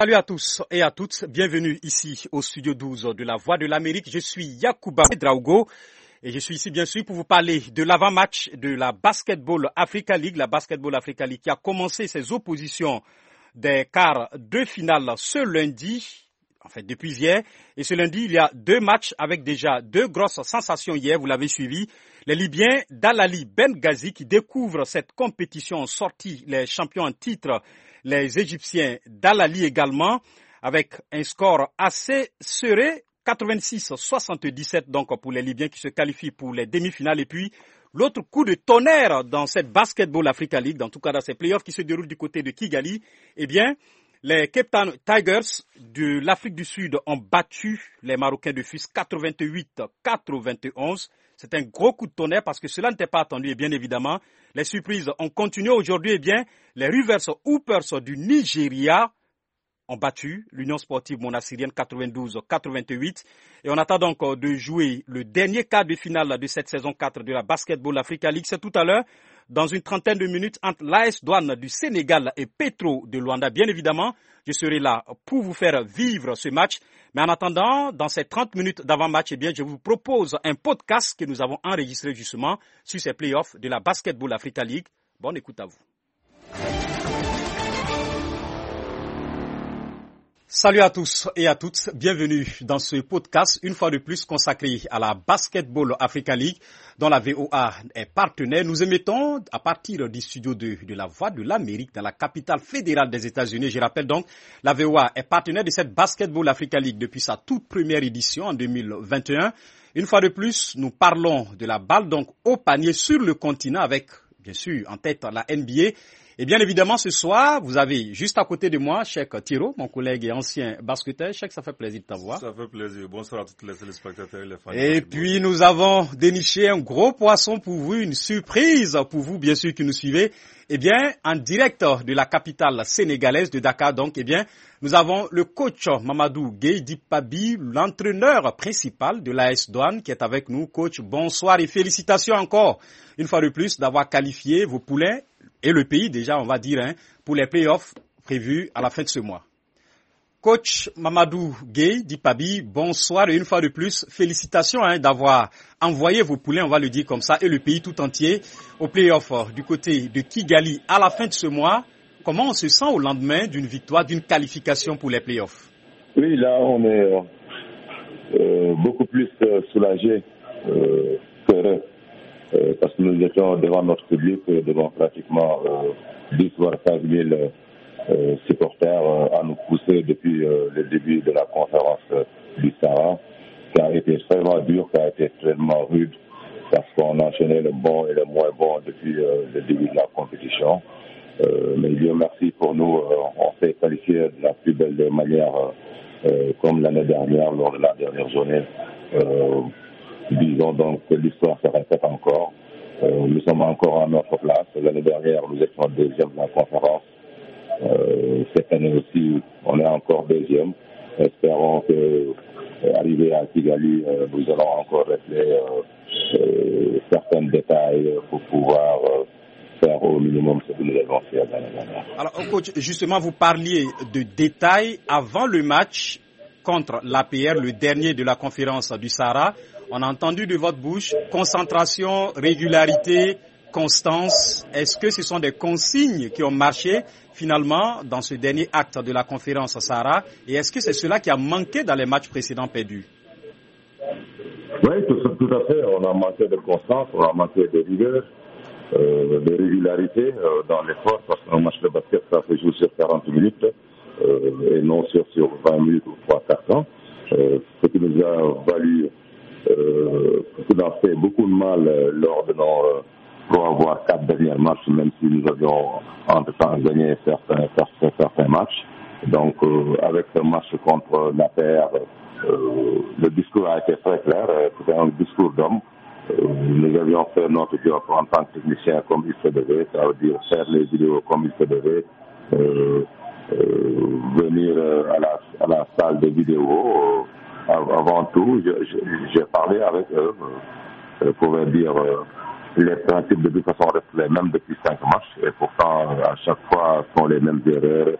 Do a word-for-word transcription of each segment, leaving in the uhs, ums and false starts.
Salut à tous et à toutes, bienvenue ici au studio douze de la Voix de l'Amérique. Je suis Yacouba Draugo et je suis ici bien sûr pour vous parler de l'avant-match de la Basketball Africa League, la Basketball Africa League qui a commencé ses oppositions des quarts de finale ce lundi, en fait depuis hier. Et ce lundi, il y a deux matchs avec déjà deux grosses sensations hier, vous l'avez suivi. Les Libyens d'Al-Ali Benghazi qui découvrent cette compétition ont sorti les champions en titre. Les Égyptiens d'Al-Ali également, avec un score assez serré, quatre-vingt-six à soixante-dix-sept donc pour les Libyens qui se qualifient pour les demi-finales. Et puis, l'autre coup de tonnerre dans cette Basketball Africa League, en tout cas dans ces playoffs qui se déroulent du côté de Kigali, eh bien, les Cape Town Tigers de l'Afrique du Sud ont battu les Marocains de Fus quatre-vingt-huit à quatre-vingt-onze. C'est un gros coup de tonnerre parce que cela n'était pas attendu et bien évidemment, les surprises ont continué aujourd'hui. Eh bien, les Rivers Hoopers du Nigeria ont battu l'Union Sportive Monassirienne quatre-vingt-douze à quatre-vingt-huit. Et on attend donc de jouer le dernier quart de finale de cette saison quatre de la Basketball Africa League. C'est tout à l'heure, dans une trentaine de minutes, entre l'A S Douane du Sénégal et Petro de Luanda. Bien évidemment, je serai là pour vous faire vivre ce match. Mais en attendant, dans ces trente minutes d'avant-match, eh bien, je vous propose un podcast que nous avons enregistré justement sur ces playoffs de la Basketball Africa League. Bonne écoute à vous. Salut à tous et à toutes, bienvenue dans ce podcast, une fois de plus consacré à la Basketball Africa League, dont la V O A est partenaire. Nous émettons à partir du studio de, de la Voix de l'Amérique, dans la capitale fédérale des États-Unis. Je rappelle donc, la V O A est partenaire de cette Basketball Africa League depuis sa toute première édition en deux mille vingt et un. Une fois de plus, nous parlons de la balle donc au panier sur le continent avec, bien sûr, en tête la N B A. Et bien évidemment, ce soir, vous avez juste à côté de moi, Cheikh Thiro, mon collègue et ancien basketteur. Cheikh, ça fait plaisir de t'avoir. Ça fait plaisir. Bonsoir à tous les téléspectateurs et les fans. Et puis, nous avons déniché un gros poisson pour vous, une surprise pour vous, bien sûr, qui nous suivez. Eh bien, en direct de la capitale sénégalaise de Dakar, donc, eh bien, nous avons le coach Mamadou Gueye Dipabi, l'entraîneur principal de l'A S Douane, qui est avec nous. Coach, bonsoir et félicitations encore, une fois de plus, d'avoir qualifié vos poulains et le pays, déjà, on va dire, hein, pour les playoffs prévus à la fin de ce mois. Coach Mamadou Gueye Dipabi, bonsoir et une fois de plus, félicitations hein, d'avoir envoyé vos poulains, on va le dire comme ça, et le pays tout entier aux playoffs du côté de Kigali à la fin de ce mois. Comment on se sent au lendemain d'une victoire, d'une qualification pour les playoffs? Oui, là, on est euh, beaucoup plus euh, soulagé euh, qu'heureux. Euh, parce que nous étions devant notre public, euh, devant pratiquement euh, dix voire quinze mille euh, supporters euh, à nous pousser depuis euh, le début de la conférence euh, du Sahara, qui a été extrêmement dur, qui a été extrêmement rude, parce qu'on enchaînait le bon et le moins bon depuis euh, le début de la compétition. Euh, mais Dieu merci pour nous, euh, on s'est qualifié de la plus belle manière, euh, comme l'année dernière, lors de la dernière journée. Euh, Disons donc que l'histoire se répète encore. Euh, nous sommes encore à notre place. L'année dernière, nous étions deuxième de la conférence. Euh, cette année aussi, on est encore deuxième. Espérons que, euh, arrivé à Kigali, euh, nous allons encore régler euh, euh, certains détails pour pouvoir euh, faire au minimum ce que nous avons fait l'année dernière. Alors, coach, justement, vous parliez de détails avant le match contre l'A P R, le dernier de la conférence du Sahara. On a entendu de votre bouche concentration, régularité, constance. Est-ce que ce sont des consignes qui ont marché finalement dans ce dernier acte de la conférence Sahara? Et est-ce que c'est cela qui a manqué dans les matchs précédents perdus? Oui, tout, tout à fait. On a manqué de constance, on a manqué de rigueur, euh, de régularité euh, dans l'effort, parce qu'un match de basket, ça se joue sur quarante minutes euh, et non sur, sur vingt minutes ou trois quarts temps. Euh, ce qui nous a valu Euh, qui nous a fait beaucoup de mal euh, lors de nos euh, trois voire quatre derniers matchs, même si nous avions entre-temps gagné certains, certains, certains matchs. Donc, euh, avec ce match contre la P R, euh, le discours a été très clair. Euh, C'était un discours d'homme. Euh, nous avions fait notre job en tant que technicien comme il se devait, ça veut dire faire les vidéos comme il se devait, euh, euh, venir euh, à, la, à la salle de vidéo. Euh, Avant tout, j'ai parlé avec eux. Je pouvais dire euh, les principes de toute façon restent les mêmes depuis cinq matchs et pourtant à chaque fois sont les mêmes erreurs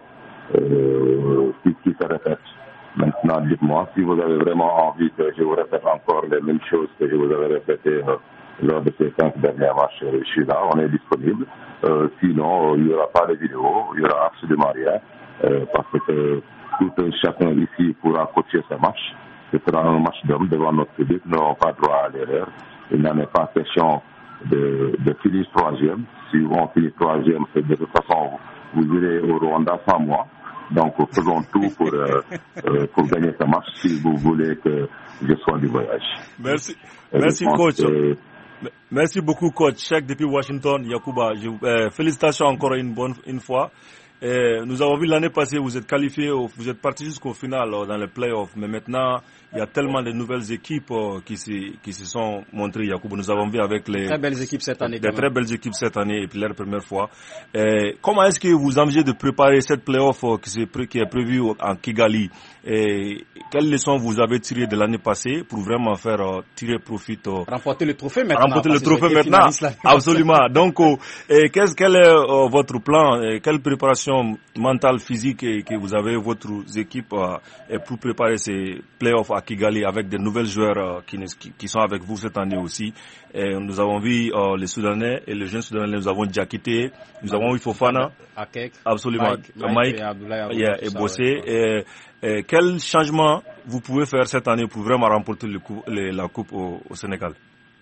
euh, qui, qui se répètent. Maintenant, dites-moi, si vous avez vraiment envie que je vous répète encore les mêmes choses que je vous avais répétées euh, lors de ces cinq derniers matchs, je suis là, on est disponible. Euh, sinon, il n'y aura pas de vidéo, il n'y aura absolument rien, euh, parce que tout chacun ici pourra coacher ce match. Ce sera un match d'homme devant notre public, nous n'avons pas droit à l'erreur. Il n'en est pas question de, de finir troisième. Si on finit troisième, c'est de toute façon, vous, vous irez au Rwanda sans moi. Donc, faisons tout pour, euh, euh, pour gagner ce match si vous voulez que je sois du voyage. Merci, merci coach. Que... Merci beaucoup coach. Cheikh depuis Washington, Yacouba. Je, euh, félicitations encore une bonne une fois. Et nous avons vu l'année passée, vous êtes qualifié, vous êtes parti jusqu'au final dans les playoffs. Mais maintenant, il y a tellement de nouvelles équipes qui se, qui se sont montrées, Yacouba. Nous avons vu avec les très belles équipes cette année. Des très belles équipes cette année et puis leur première fois. Et comment est-ce que vous envisagez de préparer cette playoff qui, qui est prévue en Kigali? Et quelles leçons vous avez tirées de l'année passée pour vraiment faire uh, tirer profit? Uh, remporter le trophée maintenant. Remporter le trophée maintenant. Absolument. Donc, uh, et qu'est-ce, quel est uh, votre plan? Et quelle préparation mentale, physique et, que vous avez votre équipe uh, pour préparer ces playoffs à Kigali avec des nouvelles joueurs uh, qui, qui, qui sont avec vous cette année aussi? Et nous avons vu uh, les Soudanais et les jeunes Soudanais, nous avons Diakité, nous avons eu Fofana, Akek, absolument, Mike, Mike, Mike et Abdoulaye yeah, et Bossé. Ouais. Et, et quel changement vous pouvez faire cette année pour vraiment remporter le coup, le, la coupe au, au Sénégal?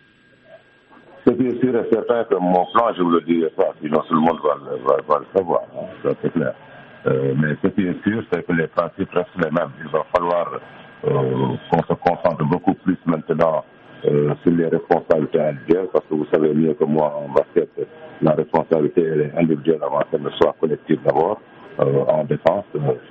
C'est bien sûr et certain que mon plan, je vous le dis pas, sinon tout le monde va, va, va le savoir, hein, ça c'est clair. Euh, mais ce qui est sûr, c'est que les principes restent les mêmes. Il va falloir euh, qu'on se concentre beaucoup plus maintenant euh, sur les responsabilités individuelles, parce que vous savez mieux que moi en basket, la responsabilité elle est individuelle avant qu'elle ne soit collective d'abord, euh, en défense.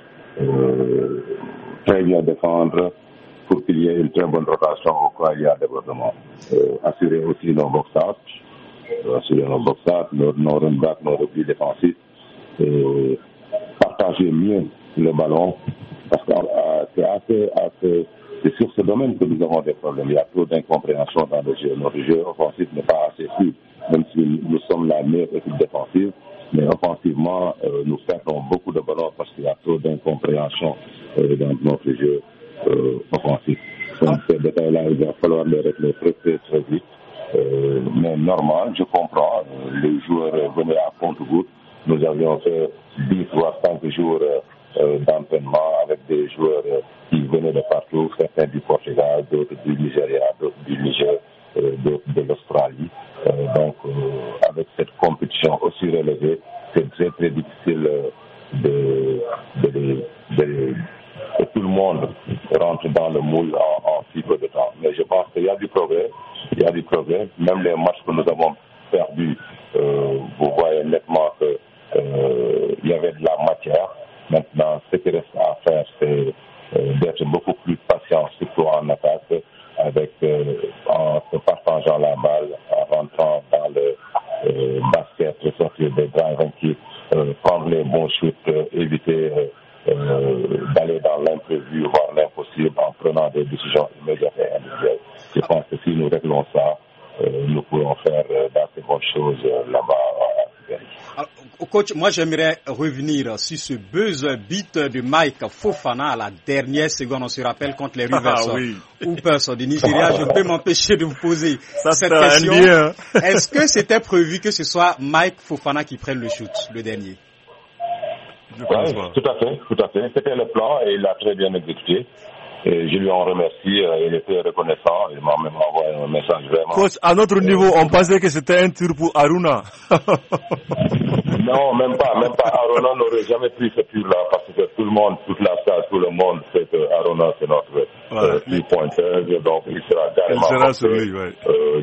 Euh, très bien défendre pour qu'il y ait une très bonne rotation au cas où il y a développement. Euh, assurer aussi nos box-out, euh, assurer nos box-out, nos, nos run-back, nos replis défensifs, euh, partager mieux le ballon, parce que euh, c'est assez, assez, c'est sur ce domaine que nous avons des problèmes. Il y a trop d'incompréhension dans le jeu. Notre jeu offensif n'est pas assez fluide, même si nous sommes la meilleure équipe défensive. Mais offensivement, euh, nous perdons beaucoup de ballons parce qu'il y a trop d'incompréhension euh, dans notre jeu euh, offensif. Donc ces détails-là, il va falloir les régler très très très vite. Euh, mais normal, je comprends, euh, les joueurs venaient à compte-gouttes. Nous avions fait dix voire cinq jours euh, d'entraînement avec des joueurs euh, qui venaient de partout, certains du Portugal, d'autres du Nigeria, d'autres du Niger, euh, d'autres de l'Australie. Euh, donc, euh, avec cette compétition aussi relevée, c'est très très difficile euh, de, de, de, de, que tout le monde rentre dans le moule en, en si peu de temps. Mais je pense qu'il y a du progrès, il y a du progrès. Même les matchs que nous avons perdus, euh, vous voyez nettement qu'il euh, y avait de la matière. Maintenant, ce qui reste à faire, c'est euh, d'être beaucoup plus patient, surtout en attaque, avec euh, en se partageant la balle, en rentrant dans le euh, basket, sortir des drive and kick, euh, prendre les bons shoots, euh, éviter euh, euh, d'aller dans l'imprévu, voire l'impossible, en prenant des décisions immédiates et individuelles. Je pense que si nous réglons ça, euh, nous pourrons faire euh, d'assez bonnes choses euh, là-bas à Kigali. Alors, coach, moi j'aimerais revenir sur ce buzz beat de Mike Fofana à la dernière seconde. On se rappelle contre les Rivers ah, oui. Hoopers du Nigeria. Je ne peux m'empêcher de vous poser ça, cette question. Est-ce que c'était prévu que ce soit Mike Fofana qui prenne le shoot, le dernier? Je pense oui, tout à fait, tout à fait. C'était le plan et il l'a très bien exécuté. Et je lui en remercie, euh, il était reconnaissant, il m'a même envoyé un message vraiment. Coach, à notre niveau, on pensait que c'était un tir pour Aruna. Non, même pas, même pas. Aruna n'aurait jamais pris ce tir-là parce que tout le monde, toute la salle, tout le monde sait que Aruna c'est notre euh, ouais. pointeur, donc il sera carrément. Il sera celui, oui. Euh,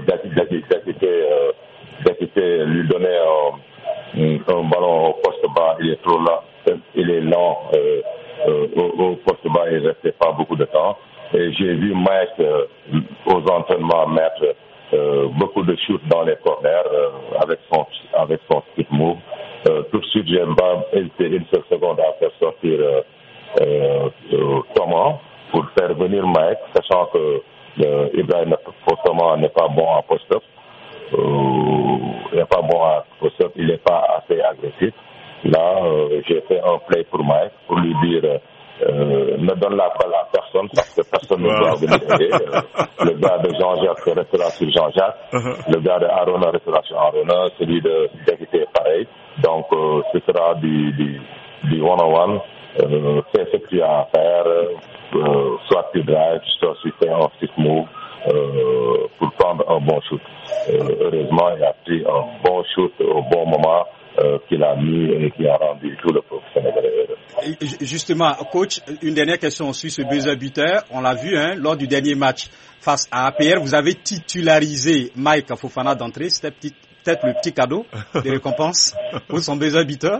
Diakité lui donner un, un ballon au poste bas, il est trop là, il est lent. Euh, Euh, au, au poste bas, il ne restait pas beaucoup de temps. Et j'ai vu Mike euh, aux entraînements mettre euh, beaucoup de shoots dans les corners euh, avec son avec son skip move. Euh, tout de suite, j'aime pas hésiter une seule seconde à faire sortir euh, euh, Thomas pour faire venir Mike, sachant que euh, Ibrahim Thomas n'est pas bon en post-up. Euh, il n'est pas bon en post-up, il n'est pas assez agressif. Là, euh, j'ai fait un play pour Mike pour lui dire euh, ne donne la balle à personne parce que personne ne doit venir aider. Euh, le gars de Jean-Jacques restera sur Jean-Jacques, uh-huh. le gars de Arona restera sur Arona, celui de David est pareil. Donc, euh, ce sera du, du, du one-on-one. Euh, fais ce que tu as à faire, euh, soit tu drives, soit tu fais un stick move euh, pour prendre un bon shoot. Euh, heureusement, il a pris un bon shoot au bon moment. Euh, qu'il a mis et qui a rendu tout le professionnel. Justement, coach, une dernière question sur ce buzzer beater. On l'a vu hein, lors du dernier match face à A P R, vous avez titularisé Mike Fofana d'entrée. C'était petit, peut-être le petit cadeau de récompense pour son buzzer beater.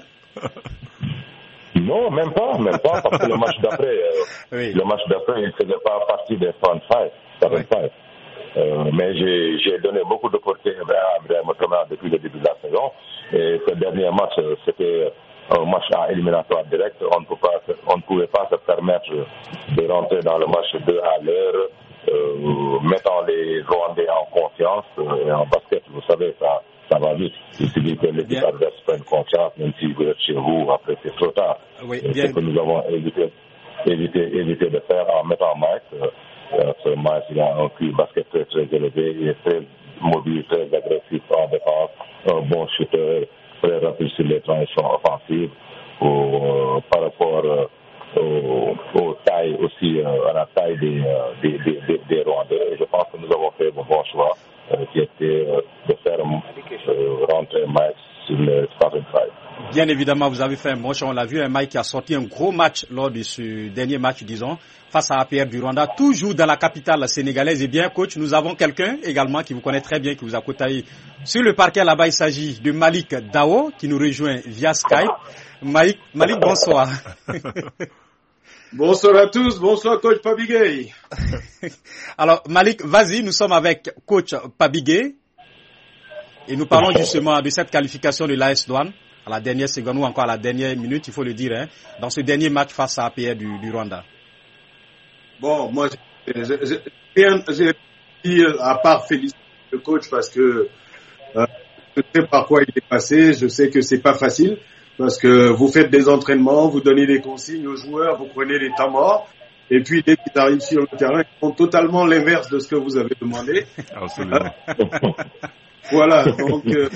Non, même pas, même pas, parce que le match d'après, euh, oui. le match d'après, il ne faisait pas partie des front five, seven five. Euh, mais j'ai, j'ai donné beaucoup d'opportunités à Ibrahim Thomas depuis le début de la saison. Et ce dernier match, c'était un match à éliminatoire direct. On ne, peut pas, on ne pouvait pas se permettre de rentrer dans le match deux à l'heure, euh, mettant les Rwandais en confiance. Et en basket, vous savez, ça, ça va vite. Il suffit que l'équipe adverse prenne confiance, même si vous êtes chez vous, après c'est trop tard. Oui, et c'est ce que nous avons évité, évité, évité de faire en mettant Mike. Euh, ce match, il a un Q basket très, très élevé, il est très mobile, très agressif en défense, un bon shooter, très rapide sur les transitions offensives, au, euh, par rapport euh, aux, aux tailles aussi, euh, à la taille des, euh, des, des, des, des Rwandais. Je pense que nous avons fait le bon choix, euh, qui était euh, de faire euh, rentrer Mike sur le starting five. Bien évidemment, vous avez fait un bon choix. On l'a vu, un Mike qui a sorti un gros match lors de ce dernier match, disons, face à A P R du Rwanda, toujours dans la capitale sénégalaise. Et bien, coach, nous avons quelqu'un également qui vous connaît très bien, qui vous a côtoyé sur le parquet là-bas. Il s'agit de Malik Dao, qui nous rejoint via Skype. Malik, Malik, bonsoir. Bonsoir à tous, bonsoir coach Pabigay. Alors, Malik, vas-y, nous sommes avec coach Pabigay. Et nous parlons justement de cette qualification de l'A S Douanes à la dernière seconde ou encore à la dernière minute, il faut le dire, hein, dans ce dernier match face à A P R du, du Rwanda. Bon, moi, j'ai rien dit à part féliciter le coach parce que euh, je sais par quoi il est passé, je sais que c'est pas facile parce que vous faites des entraînements, vous donnez des consignes aux joueurs, vous prenez des temps morts et puis dès qu'ils arrivent sur le terrain, ils font totalement l'inverse de ce que vous avez demandé. Absolument. Voilà, donc euh,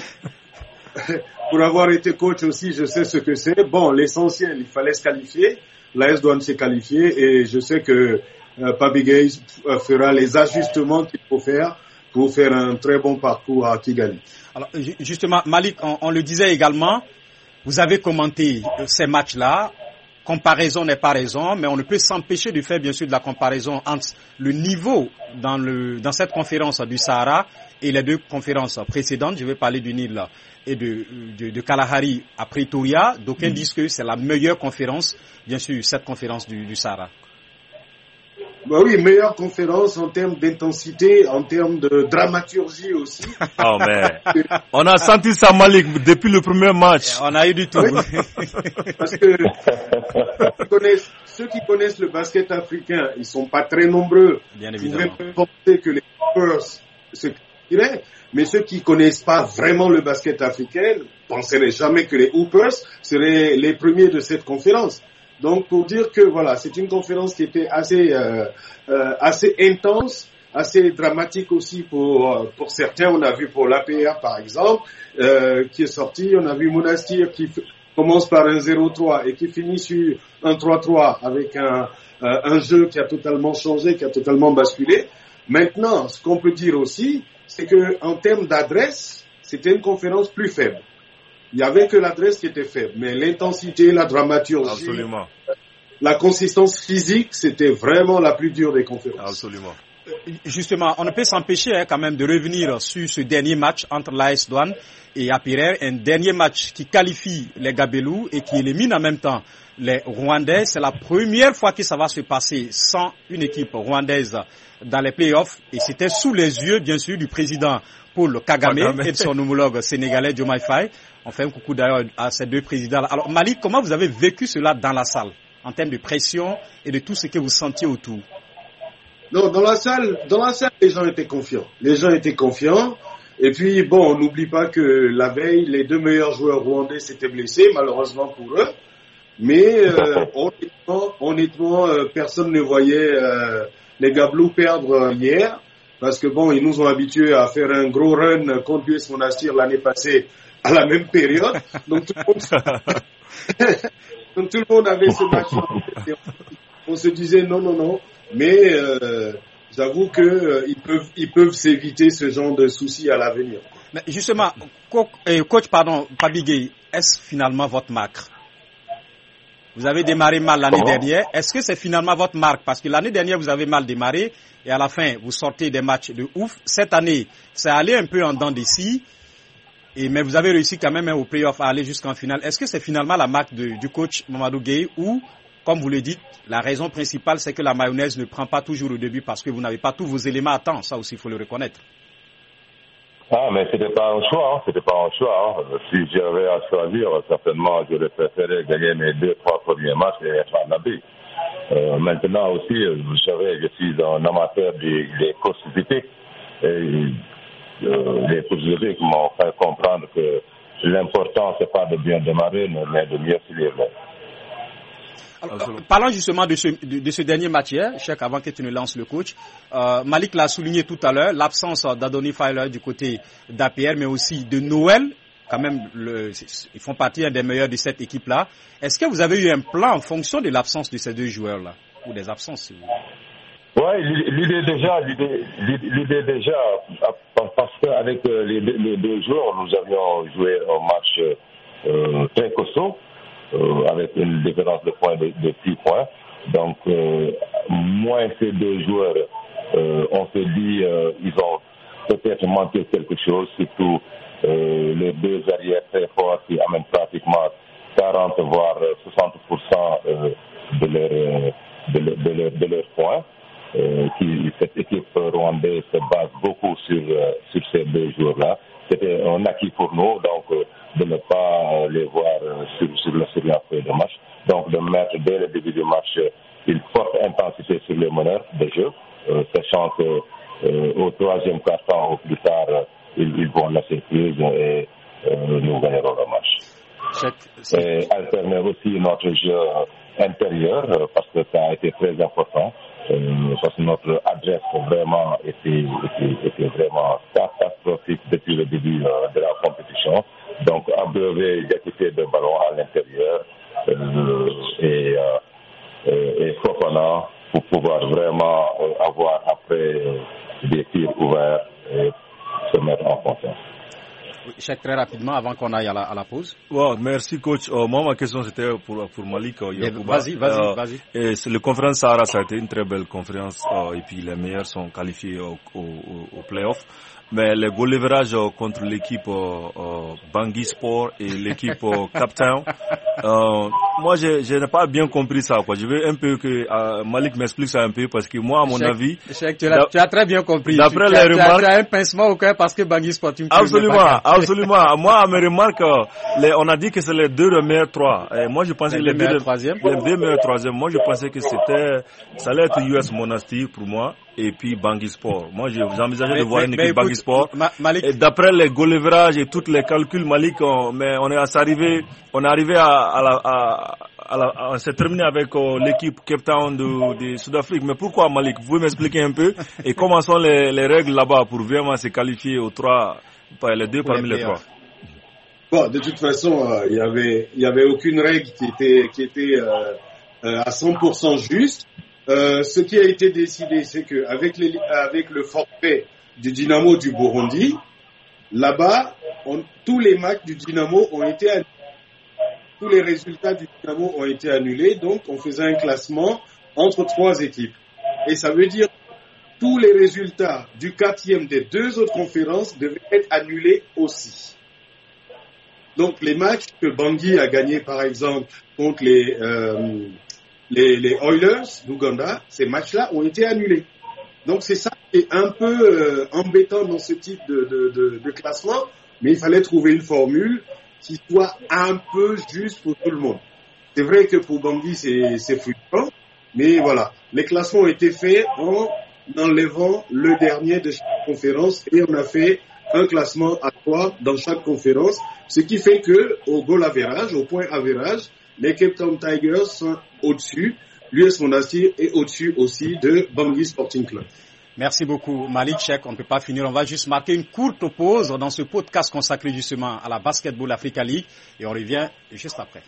pour avoir été coach aussi, je sais ce que c'est. Bon, l'essentiel, il fallait se qualifier. L'A S Douanes s'est qualifiée et je sais que euh, Pabigay fera les ajustements qu'il faut faire pour faire un très bon parcours à Kigali. Alors, justement, Malik, on, on le disait également, vous avez commenté ces matchs-là. Comparaison n'est pas raison, mais on ne peut s'empêcher de faire bien sûr de la comparaison entre le niveau dans, le, dans cette conférence du Sahara et les deux conférences précédentes. Je vais parler du Nil et de, de, de Kalahari à Pretoria. D'aucuns mmh. disent que c'est la meilleure conférence, bien sûr, cette conférence du, du Sahara. Bah oui, meilleure conférence en termes d'intensité, en termes de dramaturgie aussi. Oh mais on a senti ça, Malik, depuis le premier match. On a eu du tout. Oui, parce que ceux qui, connaissent, ceux qui connaissent le basket africain, ils sont pas très nombreux. Bien évidemment. Vous pouvez penser que les Hoopers, ce dirais, mais ceux qui connaissent pas vraiment le basket africain penseraient jamais que les Hoopers seraient les premiers de cette conférence. Donc pour dire que voilà, c'est une conférence qui était assez euh, euh, assez intense, assez dramatique aussi pour pour certains. On a vu pour l'A P R par exemple euh, qui est sorti. On a vu Monastir qui f- commence par un zéro trois et qui finit sur un trois trois avec un euh, un jeu qui a totalement changé, qui a totalement basculé. Maintenant, ce qu'on peut dire aussi, c'est que en termes d'adresse, c'était une conférence plus faible. Il n'y avait que l'adresse qui était faible, mais l'intensité, la dramaturgie, Absolument. la consistance physique, c'était vraiment la plus dure des conférences. Absolument. Justement, on ne peut s'empêcher hein, quand même de revenir sur ce dernier match entre l'A S Douanes et A P R, un dernier match qui qualifie les Gabelous et qui élimine en même temps les Rwandais. C'est la première fois que ça va se passer sans une équipe rwandaise dans les playoffs et c'était sous les yeux, bien sûr, du président Paul Kagame, Kagame. et de son homologue sénégalais Diomaye Faye. On fait un coucou d'ailleurs à ces deux présidents-là. Alors Malik, comment vous avez vécu cela dans la salle, en termes de pression et de tout ce que vous sentiez autour? Non, dans la salle, dans la salle, les gens étaient confiants. Les gens étaient confiants Et puis, bon, on n'oublie pas que la veille, les deux meilleurs joueurs rwandais s'étaient blessés, malheureusement pour eux. Mais euh, honnêtement, honnêtement euh, personne ne voyait euh, les Gablous perdre hier. Parce que bon, ils nous ont habitués à faire un gros run contre l'U S Monastir l'année passée à la même période. Donc tout le monde, Donc, tout le monde avait ce match. On se disait non, non, non. Mais euh, j'avoue que euh, ils peuvent, ils peuvent s'éviter ce genre de soucis à l'avenir. Mais justement, coach, euh, coach pardon, Pabigay, est-ce finalement votre marque? Vous avez démarré mal l'année dernière. Est-ce que c'est finalement votre marque? Parce que l'année dernière, vous avez mal démarré et à la fin, vous sortez des matchs de ouf. Cette année, c'est allé un peu en dents des scies. Et, mais vous avez réussi quand même hein, au play-off à aller jusqu'en finale. Est-ce que c'est finalement la marque de, du coach Mamadou Gueye ou, comme vous le dites, la raison principale, c'est que la mayonnaise ne prend pas toujours au début parce que vous n'avez pas tous vos éléments à temps. Ça aussi, il faut le reconnaître. Ah, mais c'était pas un choix, hein. C'était pas un choix. Hein. Si j'avais à choisir, certainement, j'aurais préféré gagner mes deux, trois premiers matchs et être en habit. Euh, maintenant aussi, vous savez, je suis un amateur des, des courses hippiques. Et euh, les courses hippiques m'ont fait comprendre que l'important, c'est pas de bien démarrer, mais de mieux finir. Alors, parlant justement de ce, de, de ce dernier match hier, Cheikh, avant que tu ne lances le coach, euh, Malik l'a souligné tout à l'heure, l'absence d'Adoni Feiler du côté d'A P R, mais aussi de Noël, quand même, le, ils font partie des meilleurs de cette équipe-là. Est-ce que vous avez eu un plan en fonction de l'absence de ces deux joueurs-là, ou des absences, si vous voulez? Ouais, l'idée déjà, l'idée, l'idée déjà, parce qu'avec les, les deux joueurs, nous avions joué un match euh, très costaud. Euh, avec une différence de points de, de six points. Donc, euh, moins ces deux joueurs, euh, on se dit euh, ils ont peut-être manqué quelque chose, surtout euh, les deux arrières très forts qui amènent pratiquement quarante voire soixante pour cent euh, de leurs de leur, de leur, de leur points. Euh, qui, cette équipe rwandaise se base beaucoup sur, euh, sur ces deux joueurs-là. C'était un acquis pour nous, donc euh, de ne pas les voir euh, sur, sur, le, sur la feuille de match. Donc de mettre dès le début du match euh, une forte intensité sur les meneurs de jeu, euh, sachant que euh, au troisième quart-temps ou plus tard, euh, ils, ils vont lâcher prise et euh, nous gagnerons le match. Check. Et alterner aussi notre jeu intérieur, euh, parce que ça a été très important. Euh, parce que notre adresse vraiment était, était, était vraiment catastrophique depuis le début euh, de la compétition. Donc, abreuver d'effet de ballon à l'intérieur euh, et, euh, et Fofana pour pouvoir vraiment euh, avoir après euh, des tirs ouverts et se mettre en confiance. Cheikh, très rapidement, avant qu'on aille à la, à la pause. Wow, merci coach. Euh, moi, ma question c'était pour, pour Malik. Euh, vas-y, vas-y, euh, vas-y. Et c'est, le conférence Sahara, ça a été une très belle conférence euh, et puis les meilleurs sont qualifiés au, au, au play-off. Mais le goal leverage euh, contre l'équipe euh, euh, Bangui Sport et l'équipe euh, Cape Town, euh, moi je, je n'ai pas bien compris ça, quoi. Je veux un peu que euh, Malik m'explique ça un peu parce que moi, à mon Cheikh, avis, Cheikh, tu, as, tu as très bien compris. D'après tu, les tu remarques, tu as un pincement au cœur parce que Bangui Sport, tu me absolument, absolument. Moi, à mes remarques, les, on a dit que c'est les deux meilleurs trois. Et moi, je pensais les que les deux meilleurs deux, troisième. les deux meilleurs troisième. Moi, je pensais que c'était, ça allait être U S Monastir pour moi et puis Bangui Sport. Moi, j'envisageais de voir mais, une équipe Bangui Sport. Ma, Malik, et d'après les goal leverage et tous les calculs, Malik, on, mais on est arrivé, on est arrivé à, à la, à, à la, on s'est terminé avec euh, l'équipe Cape Town de, de Sud-Afrique. Mais pourquoi, Malik? Vous pouvez m'expliquer un peu? Et comment sont les, les règles là-bas pour vraiment se qualifier aux trois, les deux parmi les, les trois? Bon, de toute façon, il euh, y avait, il y avait aucune règle qui était, qui était euh, euh, à cent pour cent juste. Euh, ce qui a été décidé, c'est que avec, les, avec le forfait du Dynamo du Burundi, là-bas, on, tous les matchs du Dynamo ont été annulés. Tous les résultats du Dynamo ont été annulés, donc on faisait un classement entre trois équipes. Et ça veut dire que tous les résultats du quatrième des deux autres conférences devaient être annulés aussi. Donc les matchs que Bangui a gagnés, par exemple, contre les, euh, les, les Oilers d'Ouganda, ces matchs-là ont été annulés. Donc c'est ça qui est un peu euh, embêtant dans ce type de, de, de, de classement, mais il fallait trouver une formule qui soit un peu juste pour tout le monde. C'est vrai que pour Bangui, c'est, c'est frustrant, mais voilà. Les classements ont été faits en enlevant le dernier de chaque conférence et on a fait un classement à trois dans chaque conférence, ce qui fait que au goal average, au point average, les Cape Town Tigers sont au-dessus, l'U S Monastir est au-dessus aussi de Bangui Sporting Club. Merci beaucoup Malik Cheikh, on ne peut pas finir, on va juste marquer une courte pause dans ce podcast consacré justement à la Basketball Africa League et on revient juste après.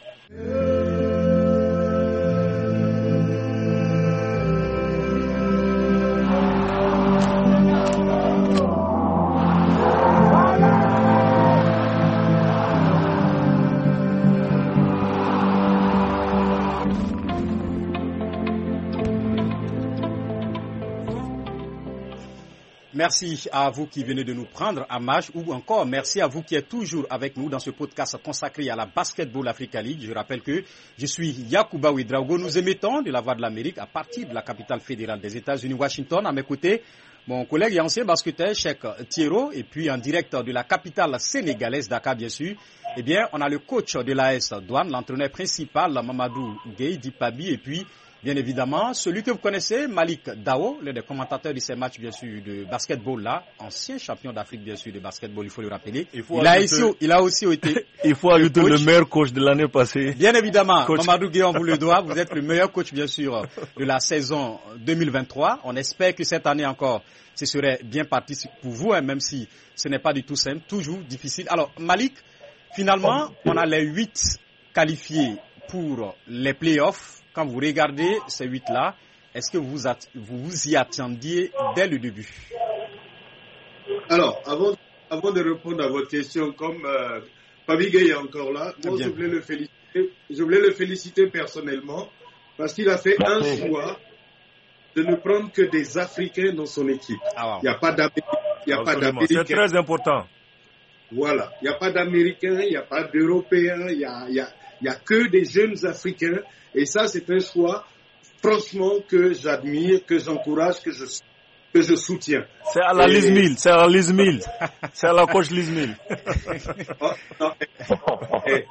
Merci à vous qui venez de nous prendre en marche ou encore merci à vous qui êtes toujours avec nous dans ce podcast consacré à la Basketball Africa League. Je rappelle que je suis Yacouba Ouedraogo. Nous émettons de la Voix de l'Amérique à partir de la capitale fédérale des États-Unis, Washington. À mes côtés, mon collègue et ancien basketteur Cheikh Thiero et puis en direct de la capitale sénégalaise Dakar bien sûr. Eh bien, on a le coach de l'A S Douane, l'entraîneur principal Mamadou Gueye Dipabi et puis bien évidemment, celui que vous connaissez, Malik Dao, l'un des commentateurs de ces matchs, bien sûr, de basketball là, ancien champion d'Afrique, bien sûr, de basketball, il faut le rappeler. Il, faut il, a, ici, il a aussi été... il faut ajouter le meilleur coach de l'année passée. Bien évidemment, coach. Mamadou Gueye, on vous le doit, vous êtes le meilleur coach, bien sûr, de la saison deux mille vingt-trois. On espère que cette année encore, ce serait bien parti pour vous, hein, même si ce n'est pas du tout simple, toujours difficile. Alors, Malik, finalement, on a les huit qualifiés pour les playoffs. Quand vous regardez ces huit-là, est-ce que vous, vous vous y attendiez dès le début? Alors, avant, avant de répondre à votre question, comme euh, Pabi Gueye est encore là, moi je voulais, le féliciter, je voulais le féliciter personnellement parce qu'il a fait Merci. un choix de ne prendre que des Africains dans son équipe. Ah, wow. Il n'y a pas d'Américains. C'est très important. Voilà, il n'y a pas d'Américains, il n'y a pas d'Européens, il n'y a, il y a, il y a que des jeunes Africains. Et ça, c'est un choix, franchement, que j'admire, que j'encourage, que je, que je soutiens. C'est à la et... Liz Mill, c'est à la Liz Mill. C'est à la coach Liz Mill. Oh, non. et,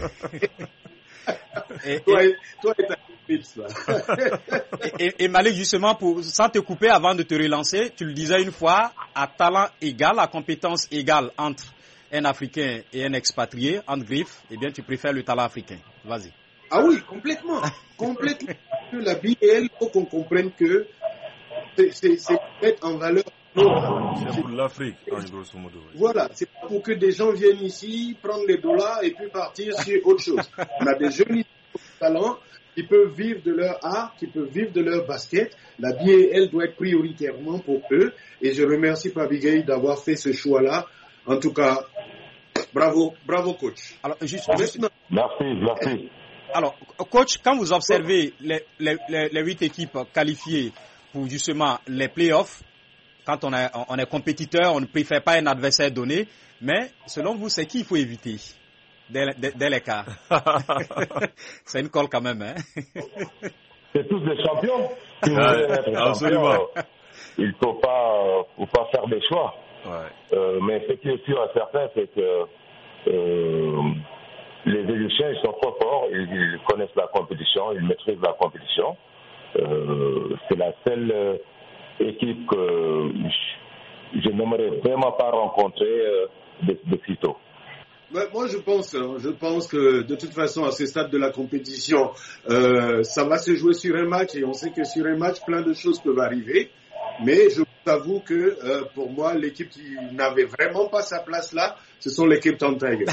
et, toi, et, toi, et ta Mill, et, et, et Malik, justement, pour, sans te couper avant de te relancer, tu le disais une fois, à talent égal, à compétence égale entre un Africain et un expatrié, entre griffes, eh bien, tu préfères le talent africain. Vas-y. Ah oui, complètement. complètement. La B L, il faut qu'on comprenne que c'est mettre en valeur C'est pour l'Afrique, grosso modo. Voilà, c'est pour que des gens viennent ici, prendre les dollars et puis partir sur autre chose. On a des jeunes talents qui peuvent vivre de leur art, qui peuvent vivre de leur basket. La B L doit être prioritairement pour eux. Et je remercie Pabi Gueye d'avoir fait ce choix-là. En tout cas, bravo, bravo coach. Alors, juste, juste... Merci, merci. Alors, coach, quand vous observez les, les, les, les huit équipes qualifiées pour justement les playoffs, quand on est, on est compétiteur, on ne préfère pas un adversaire donné, mais selon vous, c'est qui il faut éviter dès, dès, dès les cas? C'est une colle quand même, hein? C'est tous des champions. Si ouais, absolument. Champion, il ne faut pas, faut pas faire des choix. Ouais. Euh, mais ce qui est sûr et certain, c'est que euh, les Égyptiens, ils sont trop forts, ils, ils connaissent la compétition, ils maîtrisent la compétition. Euh, c'est la seule euh, équipe que je, je n'aimerais vraiment pas rencontrer euh, de, de sitôt. Ouais, moi, je pense, je pense que de toute façon, à ce stade de la compétition, euh, ça va se jouer sur un match et on sait que sur un match, plein de choses peuvent arriver. Mais je vous avoue que euh, pour moi, l'équipe qui n'avait vraiment pas sa place là, ce sont les Cape Town Tigers.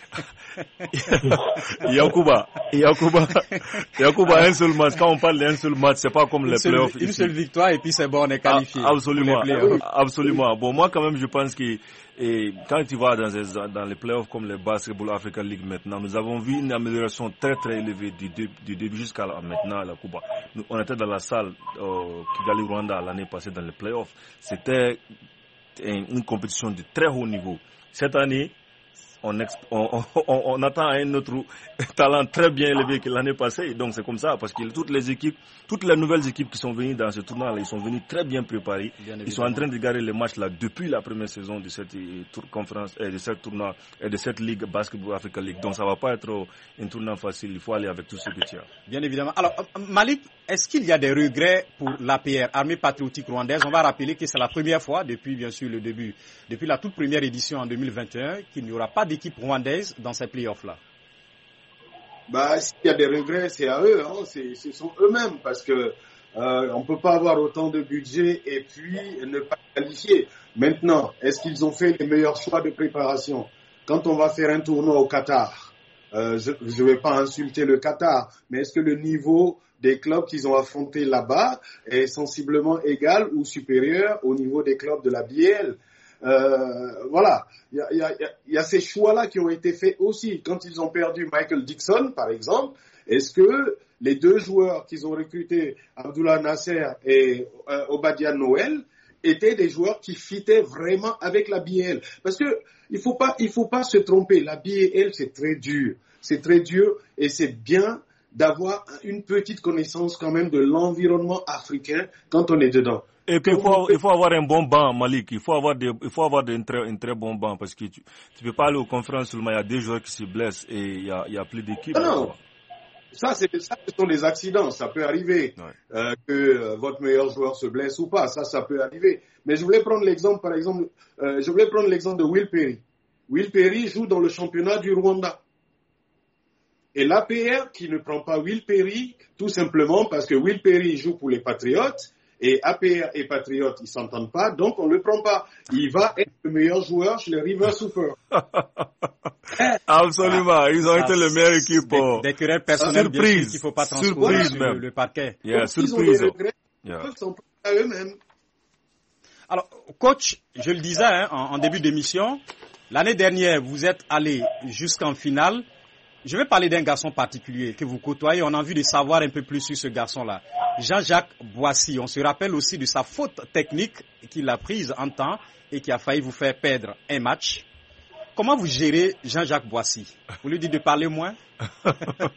Yacouba, Yacouba, Yacouba, un seul match. Quand on parle d'un seul match, c'est pas comme une les seule, playoffs. Une ici. Seule victoire et puis c'est bon, on est qualifié. Ah, absolument, absolument. Bon, moi quand même, je pense que et quand tu vas dans les, dans les playoffs comme le Basketball Africa League maintenant, nous avons vu une amélioration très très élevée du, dé, du début jusqu'à maintenant à la Cuba. Nous, on était dans la salle euh, Kigali Rwanda l'année passée dans les playoffs. C'était une, une compétition de très haut niveau. Cette année, on, on, on, on attend un autre talent très bien élevé que l'année passée. Donc c'est comme ça, parce que toutes les équipes, toutes les nouvelles équipes qui sont venues dans ce tournoi-là, ils sont venus très bien préparés. Bien ils sont en train de garder les matchs là depuis la première saison de cette tour conférence, de cette tournoi et de cette ligue Basketball Africa League. Donc ça va pas être un tournoi facile. Il faut aller avec tout ce que tu as. Bien évidemment. Alors Malik, est-ce qu'il y a des regrets pour l'A P R, Armée Patriotique Rwandaise? On va rappeler que c'est la première fois depuis bien sûr le début, depuis la toute première édition en deux mille vingt et un, qu'il n'y aura pas d'équipe rwandaise dans ces playoffs-là. Bah, s'il y a des regrets, c'est à eux, hein. c'est, ce sont eux-mêmes, parce que euh, on peut pas avoir autant de budget et puis ne pas qualifier. Maintenant, est-ce qu'ils ont fait les meilleurs choix de préparation? Quand on va faire un tournoi au Qatar, euh, je ne vais pas insulter le Qatar, mais est-ce que le niveau des clubs qu'ils ont affrontés là-bas est sensiblement égal ou supérieur au niveau des clubs de la B L? Euh, voilà, il y a, y, a, y a ces choix-là qui ont été faits aussi. Quand ils ont perdu Michael Dixon, par exemple, est-ce que les deux joueurs qu'ils ont recrutés, Abdullah Nasser et euh, Obadia Noël, étaient des joueurs qui fitaient vraiment avec la B L? Parce que il faut pas, il faut pas se tromper. La B L, c'est très dur, c'est très dur, et c'est bien d'avoir une petite connaissance quand même de l'environnement africain quand on est dedans. Et puis il faut, il faut avoir un bon banc, Malik. Il faut avoir des, il faut avoir un très, un très bon banc, parce que tu, tu peux pas aller aux conférences seulement. Il y a des joueurs qui se blessent et il y a, il y a plus d'équipes. Non, non. Ça, c'est, ça, ce sont des accidents. Ça peut arriver, ouais. euh, que euh, votre meilleur joueur se blesse ou pas. Ça, ça peut arriver. Mais je voulais prendre l'exemple, par exemple, euh, je voulais prendre l'exemple de Will Perry. Will Perry joue dans le championnat du Rwanda. Et l'A P R qui ne prend pas Will Perry, tout simplement parce que Will Perry joue pour les Patriotes, et A P R et Patriotes, ils s'entendent pas, donc on le prend pas. Il va être le meilleur joueur chez les River Super. Absolument, ils ont ah, été les meilleures équipes. Des, des querelles personnelles, bien sûr, qu'il ne faut pas transposer sur le, le parquet. Yeah, donc, surprise. Ils ont des regrets, yeah. Ils sont à eux-mêmes. Alors, coach, je le disais hein, en, en début d'émission, l'année dernière, vous êtes allé jusqu'en finale. Je vais parler d'un garçon particulier que vous côtoyez. On a envie de savoir un peu plus sur ce garçon-là. Jean-Jacques Boissy. On se rappelle aussi de sa faute technique qu'il a prise en temps et qui a failli vous faire perdre un match. Comment vous gérez Jean-Jacques Boissy? Vous lui dites de parler moins? Ouais,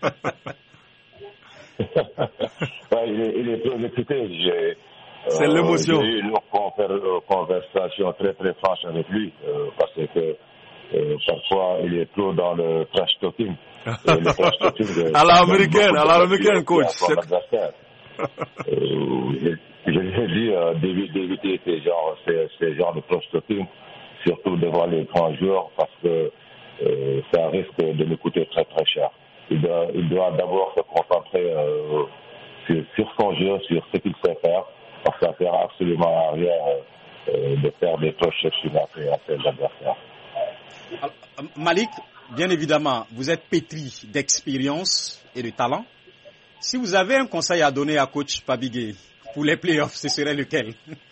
il, est, il est très occupé. J'ai, C'est euh, l'émotion. J'ai eu une conversation très très franche avec lui euh, parce que euh, parfois il est trop dans le trash talking. Le trash talking de, à l'américaine, à l'américaine, coach. Euh, je lui ai dit euh, d'éviter ces genres, ces, ces genres de trash talking, surtout devant les grands joueurs, parce que euh, ça risque de nous coûter très très cher. Il doit, il doit d'abord se concentrer euh, sur, sur son jeu, sur ce qu'il sait faire, parce que ça ne sert absolument à rien euh, de faire des cloches sur ses adversaires. Malik, bien évidemment, vous êtes pétri d'expérience et de talent. Si vous avez un conseil à donner à coach Pabigé pour les playoffs, ce serait lequel?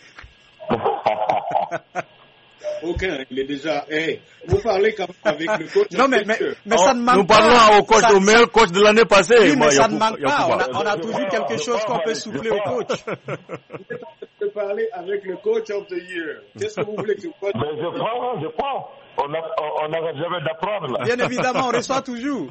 Aucun, il est déjà. Hey, vous parlez quand même avec le coach. Non, mais, mais, mais ça ne manque Nous parlons au coach, ça, au meilleur coach de l'année passée. Oui, mais ça ne manque pas. On a, on a toujours quelque chose qu'on peut souffler au coach. Vous êtes en train de parler avec le coach of the year. Qu'est-ce que vous voulez que je fasse? Mais je prends, je prends. On n'arrête jamais d'apprendre là. Bien évidemment, on reçoit toujours.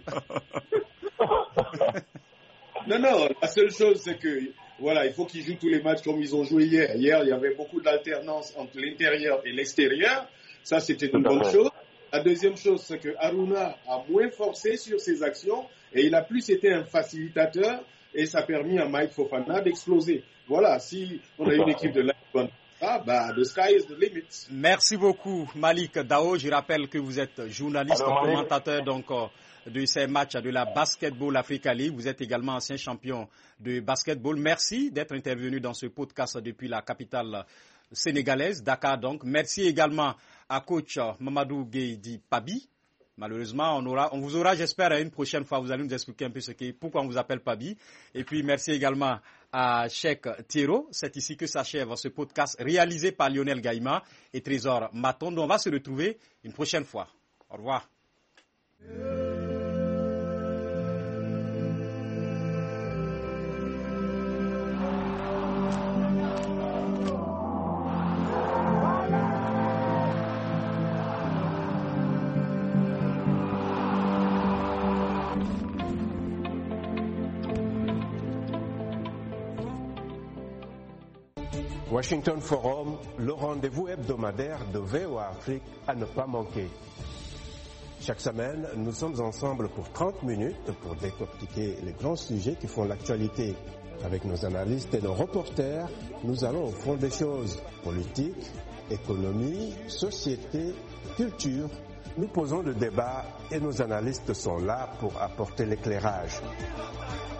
Non, non, la seule chose, c'est que, voilà, il faut qu'ils jouent tous les matchs comme ils ont joué hier. Hier, il y avait beaucoup d'alternance entre l'intérieur et l'extérieur. Ça, c'était une bonne chose. La deuxième chose, c'est que Haruna a moins forcé sur ses actions et il a plus été un facilitateur et ça a permis à Mike Fofana d'exploser. Voilà, si on a une équipe de live, ah, bah, the sky is the limit. Merci beaucoup, Malik Dao. Je rappelle que vous êtes journaliste, alors, commentateur, donc, de ces matchs de la Basketball Africa League. Vous êtes également ancien champion de basketball. Merci d'être intervenu dans ce podcast depuis la capitale sénégalaise, Dakar donc. Merci également à coach Mamadou Gueye Pabi. Malheureusement, on, aura, on vous aura, j'espère, une prochaine fois, vous allez nous expliquer un peu ce qui, pourquoi on vous appelle Pabi. Et puis, merci également à Cheikh Thiro. C'est ici que s'achève ce podcast réalisé par Lionel Gaïma et Trésor Matondo. On va se retrouver une prochaine fois. Au revoir. Washington Forum, le rendez-vous hebdomadaire de V O A Afrique à ne pas manquer. Chaque semaine, nous sommes ensemble pour trente minutes pour décortiquer les grands sujets qui font l'actualité. Avec nos analystes et nos reporters, nous allons au fond des choses. Politique, économie, société, culture. Nous posons le débat et nos analystes sont là pour apporter l'éclairage.